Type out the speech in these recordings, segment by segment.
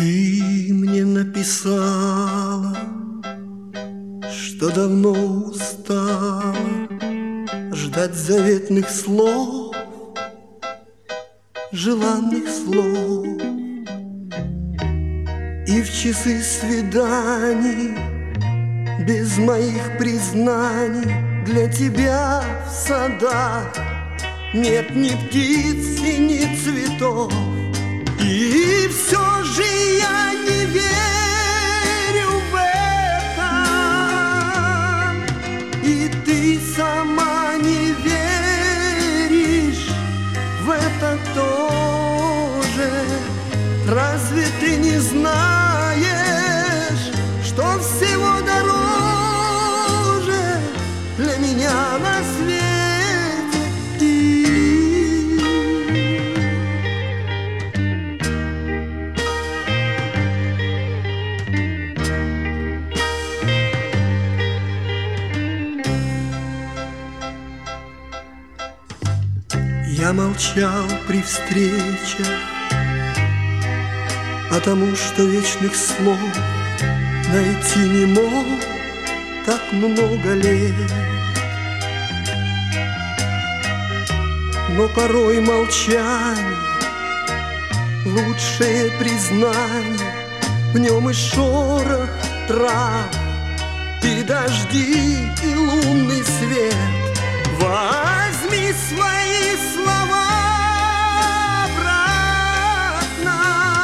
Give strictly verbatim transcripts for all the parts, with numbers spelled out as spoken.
Ты мне написала, что давно устала ждать заветных слов, желанных слов. И в часы свиданий без моих признаний для тебя в садах нет ни птиц и ни цветов. И все же я не верю в это, и ты сама не веришь в это тоже. Разве ты не знаешь, что всего дороже для меня на свете ты? Я молчал при встречах, потому что вечных слов найти не мог так много лет. Но порой молчание — лучшее признание, в нем и шорох трав, и дожди, и лунный свет. Возьми свои слова обратно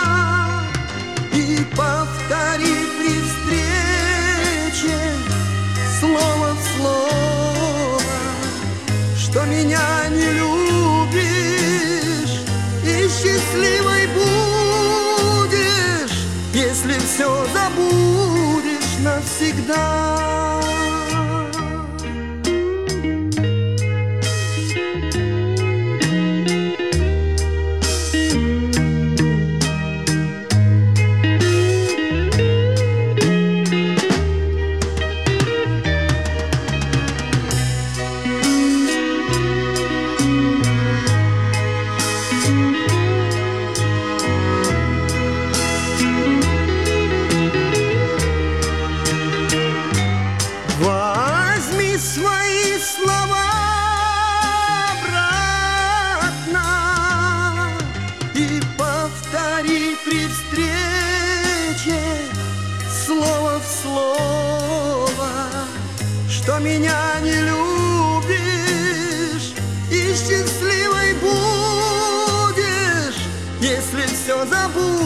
и повтори при встрече слово в слово, что меня не любишь и счастливой будешь, если все забудешь навсегда. Возьми свои слова обратно и повтори при встрече слово в слово, что меня не любишь и счастливой будешь, если все забудешь